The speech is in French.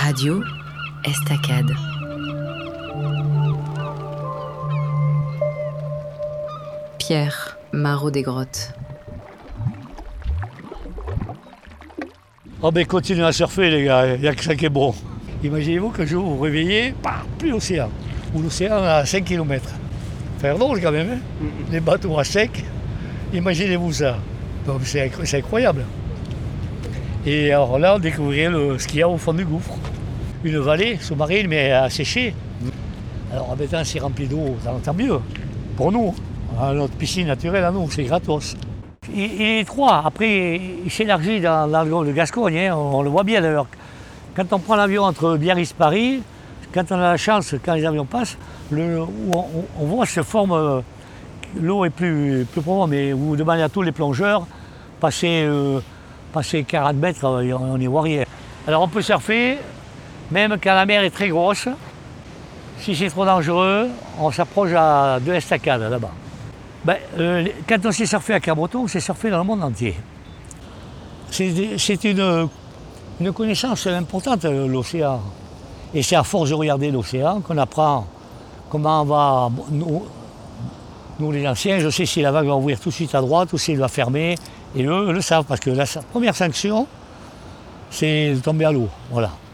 Radio Estacade. Pierre Marot-des-Grottes. Oh ben continuez à surfer les gars, il n'y a que ça qui est bon. Imaginez-vous qu'un jour vous vous réveillez, plus l'océan, ou l'océan à 5 km. Faire drôle quand même, hein. Les bateaux à sec, imaginez-vous ça. Donc c'est incroyable. Et alors là, on découvrirait ce qu'il y a au fond du gouffre. Une vallée sous-marine, mais asséchée. Alors maintenant, c'est rempli d'eau, tant mieux. Pour nous, notre piscine naturelle à nous, c'est gratos. Il est étroit, après il s'élargit dans le golfe de Gascogne, hein. On le voit bien d'ailleurs. Quand on prend l'avion entre Biarritz et Paris, quand on a la chance, quand les avions passent, on voit se forme, l'eau est plus profonde, mais vous demandez à tous les plongeurs, passer 40 mètres, on n'y voit rien. Alors on peut surfer, même quand la mer est très grosse. Si c'est trop dangereux, on s'approche de l'estacade là-bas. Quand on sait surfer à Cabreton, c'est surfer dans le monde entier. C'est une connaissance importante, l'océan. Et c'est à force de regarder l'océan qu'on apprend comment on va... Nous les anciens, je sais si la vague va ouvrir tout de suite à droite ou si elle va fermer. Et eux le savent, parce que la première sanction, c'est de tomber à l'eau. Voilà.